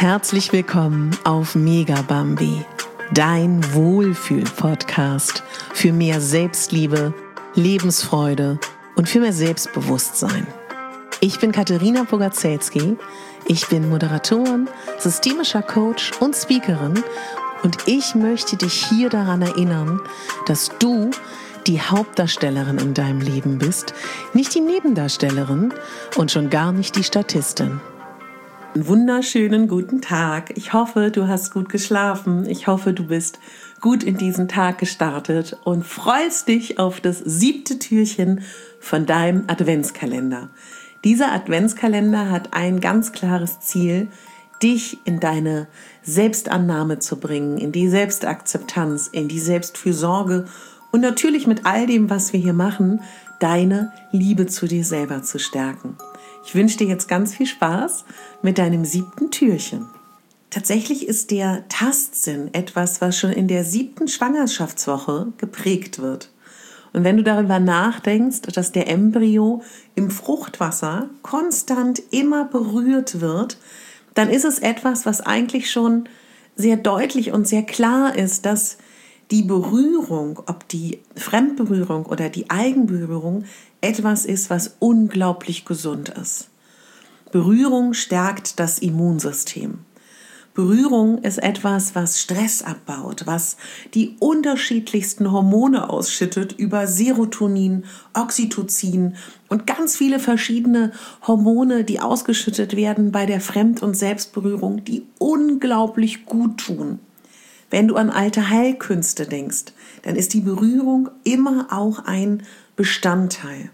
Herzlich willkommen auf Megabambi, dein Wohlfühl-Podcast für mehr Selbstliebe, Lebensfreude und für mehr Selbstbewusstsein. Ich bin Katharina Bogaczewski, ich bin Moderatorin, systemischer Coach und Speakerin und ich möchte dich hier daran erinnern, dass du die Hauptdarstellerin in deinem Leben bist, nicht die Nebendarstellerin und schon gar nicht die Statistin. Einen wunderschönen guten Tag. Ich hoffe, du hast gut geschlafen. Ich hoffe, du bist gut in diesen Tag gestartet und freust dich auf das 7. Türchen von deinem Adventskalender. Dieser Adventskalender hat ein ganz klares Ziel, dich in deine Selbstannahme zu bringen, in die Selbstakzeptanz, in die Selbstfürsorge und natürlich mit all dem, was wir hier machen, deine Liebe zu dir selber zu stärken. Ich wünsche dir jetzt ganz viel Spaß mit deinem 7. Türchen. Tatsächlich ist der Tastsinn etwas, was schon in der 7. Schwangerschaftswoche geprägt wird. Und wenn du darüber nachdenkst, dass der Embryo im Fruchtwasser konstant immer berührt wird, dann ist es etwas, was eigentlich schon sehr deutlich und sehr klar ist, dass die Berührung, ob die Fremdberührung oder die Eigenberührung, etwas ist, was unglaublich gesund ist. Berührung stärkt das Immunsystem. Berührung ist etwas, was Stress abbaut, was die unterschiedlichsten Hormone ausschüttet über Serotonin, Oxytocin und ganz viele verschiedene Hormone, die ausgeschüttet werden bei der Fremd- und Selbstberührung, die unglaublich gut tun. Wenn du an alte Heilkünste denkst, dann ist die Berührung immer auch ein Bestandteil.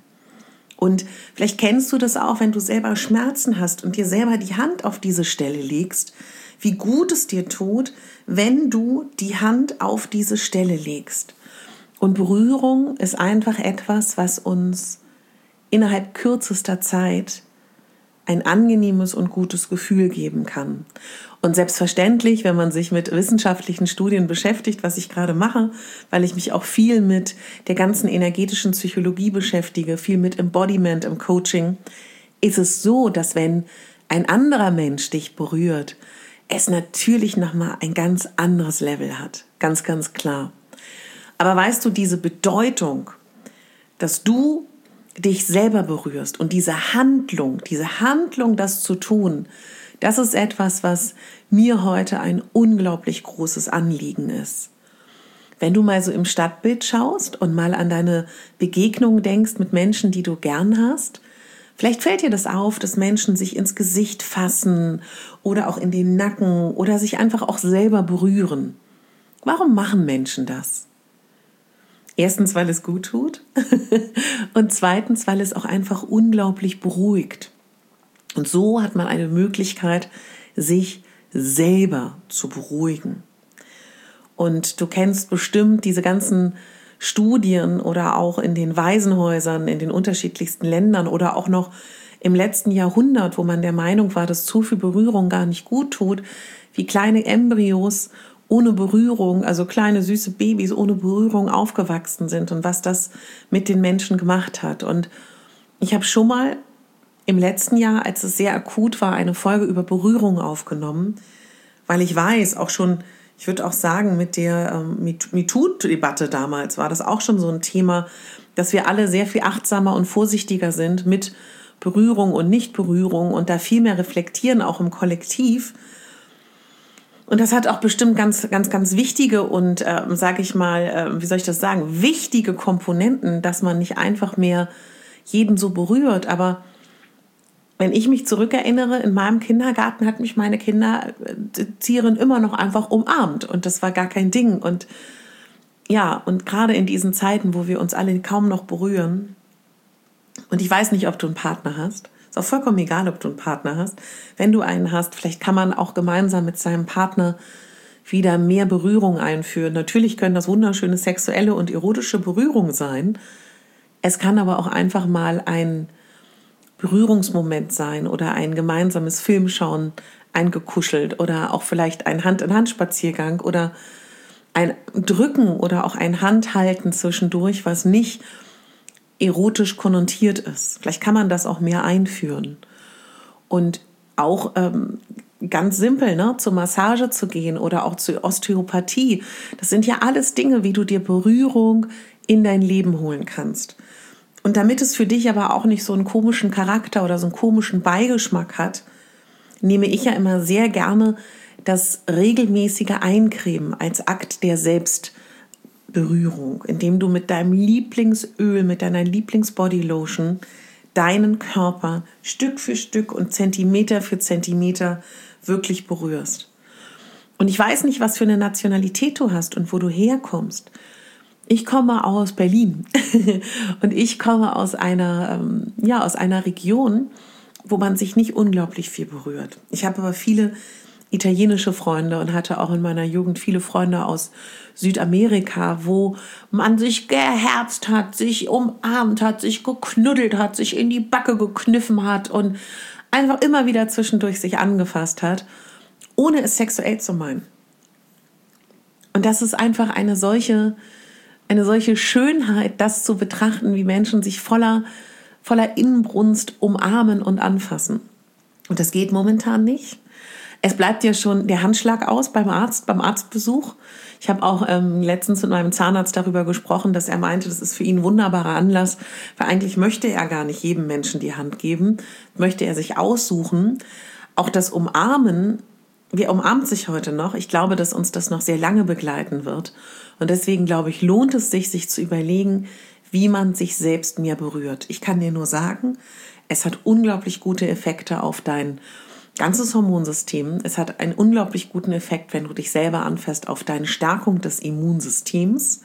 Und vielleicht kennst du das auch, wenn du selber Schmerzen hast und dir selber die Hand auf diese Stelle legst, wie gut es dir tut, wenn du die Hand auf diese Stelle legst. Und Berührung ist einfach etwas, was uns innerhalb kürzester Zeit ein angenehmes und gutes Gefühl geben kann. Und selbstverständlich, wenn man sich mit wissenschaftlichen Studien beschäftigt, was ich gerade mache, weil ich mich auch viel mit der ganzen energetischen Psychologie beschäftige, viel mit Embodiment im Coaching, ist es so, dass wenn ein anderer Mensch dich berührt, es natürlich nochmal ein ganz anderes Level hat. Ganz, ganz klar. Aber weißt du, diese Bedeutung, dass du dich selber berührst und diese Handlung, das zu tun, das ist etwas, was mir heute ein unglaublich großes Anliegen ist. Wenn du mal so im Stadtbild schaust und mal an deine Begegnungen denkst mit Menschen, die du gern hast, vielleicht fällt dir das auf, dass Menschen sich ins Gesicht fassen oder auch in den Nacken oder sich einfach auch selber berühren. Warum machen Menschen das? Erstens, weil es gut tut und zweitens, weil es auch einfach unglaublich beruhigt. Und so hat man eine Möglichkeit, sich selber zu beruhigen. Und du kennst bestimmt diese ganzen Studien oder auch in den Waisenhäusern, in den unterschiedlichsten Ländern oder auch noch im letzten Jahrhundert, wo man der Meinung war, dass zu viel Berührung gar nicht gut tut, wie kleine Embryos ohne Berührung, also kleine süße Babys ohne Berührung aufgewachsen sind und was das mit den Menschen gemacht hat. Und ich habe schon mal im letzten Jahr, als es sehr akut war, eine Folge über Berührung aufgenommen, weil ich weiß, auch schon, ich würde auch sagen, mit der MeToo-Debatte damals war das auch schon so ein Thema, dass wir alle sehr viel achtsamer und vorsichtiger sind mit Berührung und Nichtberührung und da viel mehr reflektieren, auch im Kollektiv. Und das hat auch bestimmt ganz, ganz, ganz wichtige und, wichtige Komponenten, dass man nicht einfach mehr jeden so berührt. Aber wenn ich mich zurückerinnere, in meinem Kindergarten hat mich meine Kindererzieherin immer noch einfach umarmt und das war gar kein Ding. Und ja, und gerade in diesen Zeiten, wo wir uns alle kaum noch berühren, und ich weiß nicht, ob du einen Partner hast, ist auch vollkommen egal, ob du einen Partner hast. Wenn du einen hast, vielleicht kann man auch gemeinsam mit seinem Partner wieder mehr Berührung einführen. Natürlich können das wunderschöne sexuelle und erotische Berührung sein. Es kann aber auch einfach mal ein Berührungsmoment sein oder ein gemeinsames Filmschauen eingekuschelt oder auch vielleicht ein Hand-in-Hand-Spaziergang oder ein Drücken oder auch ein Handhalten zwischendurch, was nicht erotisch konnotiert ist. Vielleicht kann man das auch mehr einführen. Und auch ganz simpel, ne, zur Massage zu gehen oder auch zur Osteopathie. Das sind ja alles Dinge, wie du dir Berührung in dein Leben holen kannst. Und damit es für dich aber auch nicht so einen komischen Charakter oder so einen komischen Beigeschmack hat, nehme ich ja immer sehr gerne das regelmäßige Eincremen als Akt der Selbstberührung, indem du mit deinem Lieblingsöl, mit deiner Lieblingsbodylotion deinen Körper Stück für Stück und Zentimeter für Zentimeter wirklich berührst. Und ich weiß nicht, was für eine Nationalität du hast und wo du herkommst. Ich komme aus Berlin und ich komme aus einer Region, wo man sich nicht unglaublich viel berührt. Ich habe aber viele italienische Freunde und hatte auch in meiner Jugend viele Freunde aus Südamerika, wo man sich geherzt hat, sich umarmt hat, sich geknuddelt hat, sich in die Backe gekniffen hat und einfach immer wieder zwischendurch sich angefasst hat, ohne es sexuell zu meinen. Und das ist einfach eine solche Schönheit, das zu betrachten, wie Menschen sich voller Inbrunst umarmen und anfassen. Und das geht momentan nicht. Es bleibt ja schon der Handschlag aus beim Arztbesuch. Ich habe auch letztens mit meinem Zahnarzt darüber gesprochen, dass er meinte, das ist für ihn ein wunderbarer Anlass, weil eigentlich möchte er gar nicht jedem Menschen die Hand geben, möchte er sich aussuchen. Auch das Umarmen, wer umarmt sich heute noch? Ich glaube, dass uns das noch sehr lange begleiten wird. Und deswegen, glaube ich, lohnt es sich zu überlegen, wie man sich selbst mehr berührt. Ich kann dir nur sagen, es hat unglaublich gute Effekte auf dein ganzes Hormonsystem. Es hat einen unglaublich guten Effekt, wenn du dich selber anfasst, auf deine Stärkung des Immunsystems.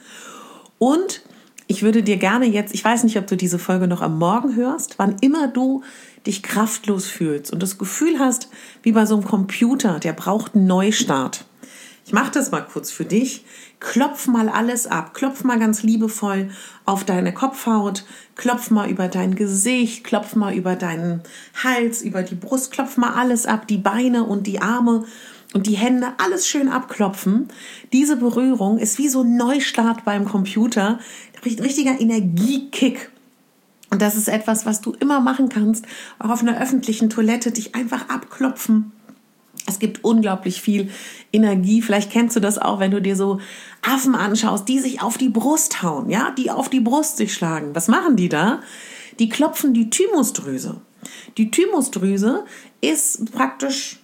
Und ich würde dir gerne jetzt, ich weiß nicht, ob du diese Folge noch am Morgen hörst, wann immer du dich kraftlos fühlst und das Gefühl hast, wie bei so einem Computer, der braucht einen Neustart. Ich mache das mal kurz für dich. Klopf mal alles ab. Klopf mal ganz liebevoll auf deine Kopfhaut. Klopf mal über dein Gesicht. Klopf mal über deinen Hals, über die Brust. Klopf mal alles ab. Die Beine und die Arme und die Hände. Alles schön abklopfen. Diese Berührung ist wie so ein Neustart beim Computer. Richtiger Energiekick. Und das ist etwas, was du immer machen kannst. Auch auf einer öffentlichen Toilette dich einfach abklopfen. Es gibt unglaublich viel Energie. Vielleicht kennst du das auch, wenn du dir so Affen anschaust, die sich auf die Brust hauen, ja, die auf die Brust sich schlagen. Was machen die da? Die klopfen die Thymusdrüse. Die Thymusdrüse ist praktisch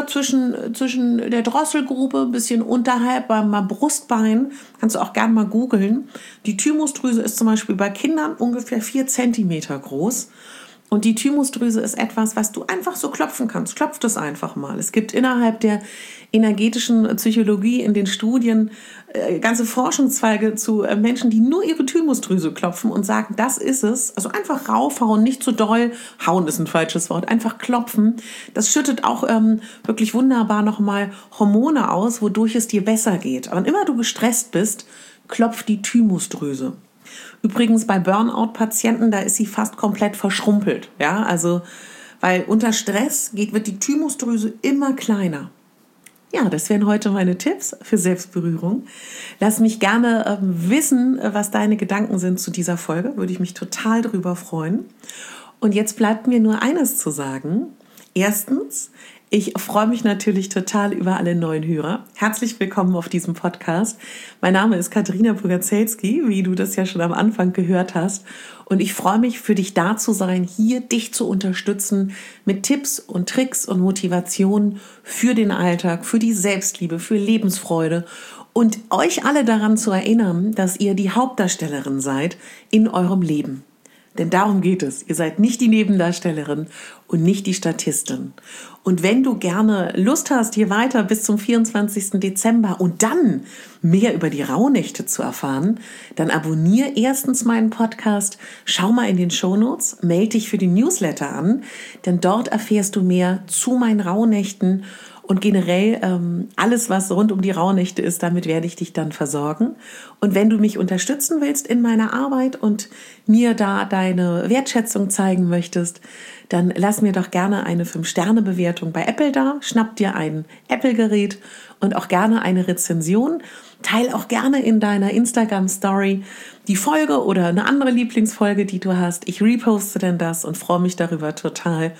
zwischen der Drosselgrube, ein bisschen unterhalb beim Brustbein. Kannst du auch gerne mal googeln. Die Thymusdrüse ist zum Beispiel bei Kindern ungefähr 4 Zentimeter groß. Und die Thymusdrüse ist etwas, was du einfach so klopfen kannst. Klopf das einfach mal. Es gibt innerhalb der energetischen Psychologie in den Studien ganze Forschungszweige zu Menschen, die nur ihre Thymusdrüse klopfen und sagen, das ist es. Also einfach raufhauen, nicht zu doll. Hauen ist ein falsches Wort. Einfach klopfen. Das schüttet auch wirklich wunderbar nochmal Hormone aus, wodurch es dir besser geht. Aber wenn immer du gestresst bist, klopf die Thymusdrüse. Übrigens bei Burnout-Patienten, da ist sie fast komplett verschrumpelt. Ja, also, weil unter Stress wird die Thymusdrüse immer kleiner. Ja, das wären heute meine Tipps für Selbstberührung. Lass mich gerne wissen, was deine Gedanken sind zu dieser Folge. Würde ich mich total drüber freuen. Und jetzt bleibt mir nur eines zu sagen. Erstens, ich freue mich natürlich total über alle neuen Hörer. Herzlich willkommen auf diesem Podcast. Mein Name ist Katharina Bogazelski, wie du das ja schon am Anfang gehört hast. Und ich freue mich, für dich da zu sein, hier dich zu unterstützen mit Tipps und Tricks und Motivationen für den Alltag, für die Selbstliebe, für Lebensfreude und euch alle daran zu erinnern, dass ihr die Hauptdarstellerin seid in eurem Leben. Denn darum geht es. Ihr seid nicht die Nebendarstellerin und nicht die Statistin. Und wenn du gerne Lust hast, hier weiter bis zum 24. Dezember und dann mehr über die Rauhnächte zu erfahren, dann abonniere erstens meinen Podcast, schau mal in den Shownotes, melde dich für den Newsletter an, denn dort erfährst du mehr zu meinen Rauhnächten und generell alles, was rund um die Rauhnächte ist, damit werde ich dich dann versorgen. Und wenn du mich unterstützen willst in meiner Arbeit und mir da deine Wertschätzung zeigen möchtest, dann lass mir doch gerne eine 5-Sterne-Bewertung bei Apple da, schnapp dir ein Apple-Gerät und auch gerne eine Rezension. Teil auch gerne in deiner Instagram-Story die Folge oder eine andere Lieblingsfolge, die du hast. Ich reposte denn das und freue mich darüber total.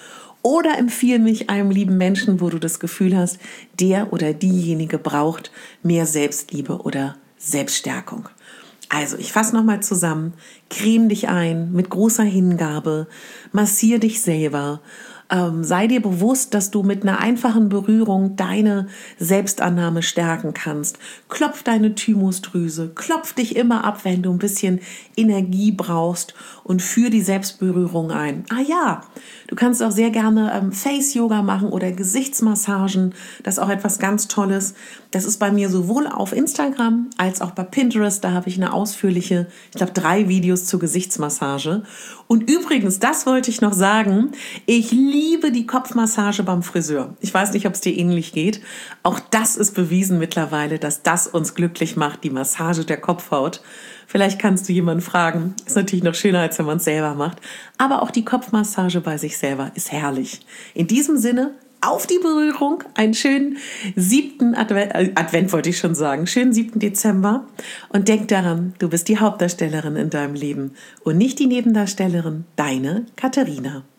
oder empfiehl mich einem lieben Menschen, wo du das Gefühl hast, der oder diejenige braucht mehr Selbstliebe oder Selbststärkung. Also, ich fasse nochmal zusammen. Creme dich ein mit großer Hingabe, massier dich selber. Sei dir bewusst, dass du mit einer einfachen Berührung deine Selbstannahme stärken kannst. Klopf deine Thymusdrüse, klopf dich immer ab, wenn du ein bisschen Energie brauchst und führ die Selbstberührung ein. Ah ja, du kannst auch sehr gerne Face-Yoga machen oder Gesichtsmassagen. Das ist auch etwas ganz Tolles. Das ist bei mir sowohl auf Instagram als auch bei Pinterest. Da habe ich eine ausführliche, 3 Videos zur Gesichtsmassage. Und übrigens, das wollte ich noch sagen, ich liebe die Kopfmassage beim Friseur. Ich weiß nicht, ob es dir ähnlich geht. Auch das ist bewiesen mittlerweile, dass das uns glücklich macht, die Massage der Kopfhaut. Vielleicht kannst du jemanden fragen. Ist natürlich noch schöner, als wenn man es selber macht. Aber auch die Kopfmassage bei sich selber ist herrlich. In diesem Sinne, auf die Berührung, einen schönen 7. Advent wollte ich schon sagen, schönen 7. Dezember. Und denk daran, du bist die Hauptdarstellerin in deinem Leben und nicht die Nebendarstellerin, deine Katharina.